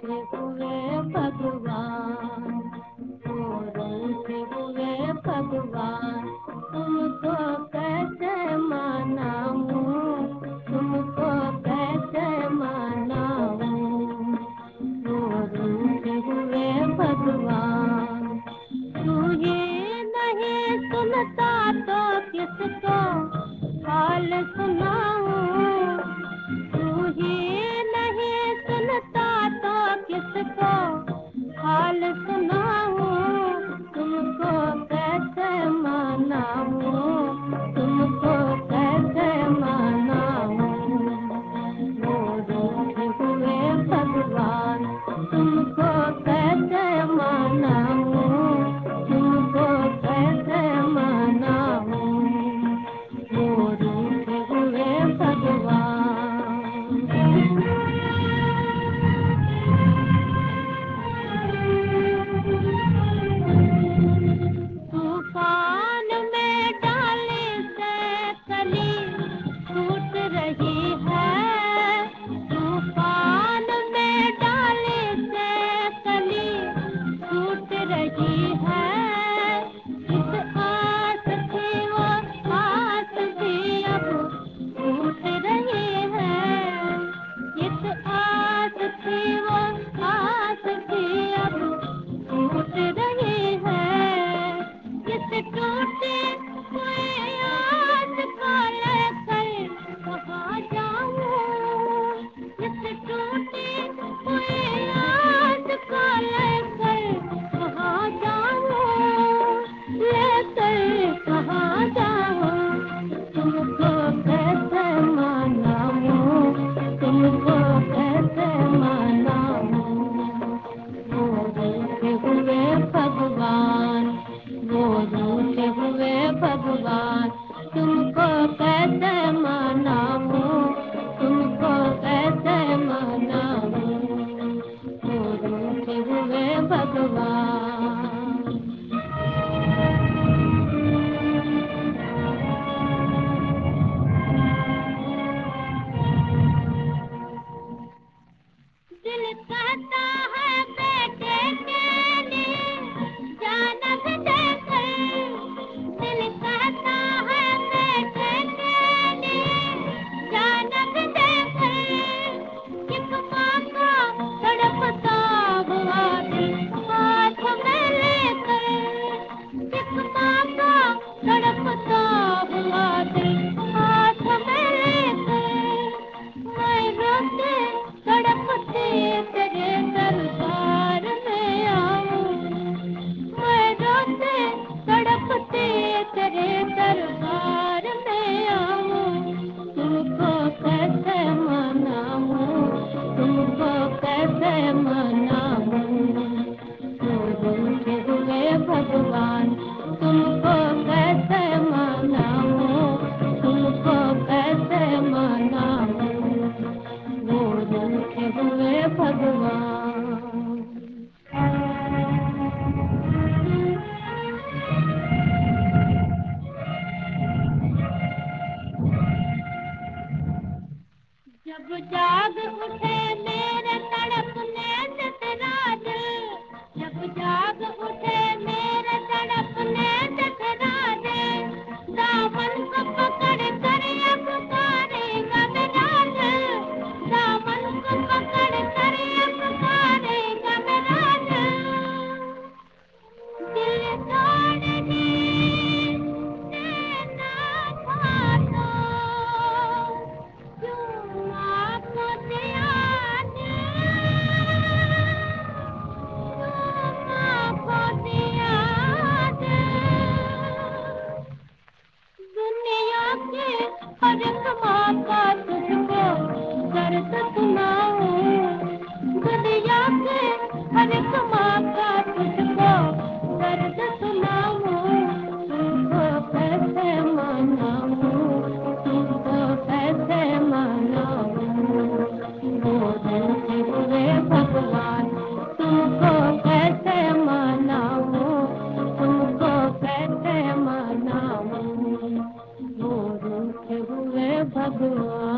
हुए भगवान, चोरों से हुए भगवान, तुमको कैसे मनाऊं, तुमको कैसे मनाऊं, चोरों से हुए भगवान। तू ही नहीं सुनता तो किसको हाल सुनाऊं, तू ही नहीं सुनता तो किसको हाल सुनाऊं, तुमको कैसे मनाऊं, तुमको कैसे मनाऊं, वो रूठे हुए भगवान, तुमको कैसे मनाऊं, तुमको कैसे मनाऊं, वो रूठे हुए भगवान। तूफान में डाली से कली टूट रही है, तूफान में डाली से कली टूट रही है, इस आस थी वो आस भी अब टूट रही है, इस आस थी वो आस भी अब टूट रही है, इस टूटे हुए आस को लेकर कहाँ जाऊं, इस टूटे हुए आस को लेकर कहाँ जाऊं, लेकर कहाँ जाऊं, तुमको कैसे मनाऊं, तुमको कैसे मनाऊं, वो रूठे हुए भगवान, वो रूठे हुए भगवान, तुमको कैसे मनाऊं, तुमको कैसे मनाऊं, वो रूठे हुए भगवान। दिल कहता है बेटे के लिए जान भी देकर, दिल कहता है बेटे के लिए जान भी देकर, एक माँ का तड़पता हुआ दिल हाथ में लेकर, एक माँ का तड़पता हुआ दिल हाथ में लेकर, मैं रोते तड़पते तेरे दरबार में आऊं, मैं रोते तड़पते तेरे दरबार में आऊं, तुमको कैसे मनाऊं, तुमको कैसे मनाऊं, तो रूठे हुए भगवान, तुमको कैसे मनाऊं, तुमको कैसे मनाऊं, वो रूठे हुए भगवान। जब जाग उठे मेरे तड़पने से तेरा दिल, जब जाग उठे मेरे तड़पने से तेरा दिल, दामन को पकड़ कर ये पुकारेगा मेरा दिल, दामन को पकड़ कर ये पुकारेगा मेरा दिल, दिल तोड़ने देना था तो क्यों आपको दिया दिल, क्यों आपको दिया दिल, दुनिया के हर एक माँ का तुझको दर्द सुनाऊं, दुनिया के हर एक माँ का तुझको दर्द सुनाऊं, तुमको कैसे मनाऊं, तुमको कैसे मनाऊं, वो रूठे हुए भगवान, तुमको कैसे मनाऊं, तुमको कैसे मनाऊं, वो रूठे हुए भगवान।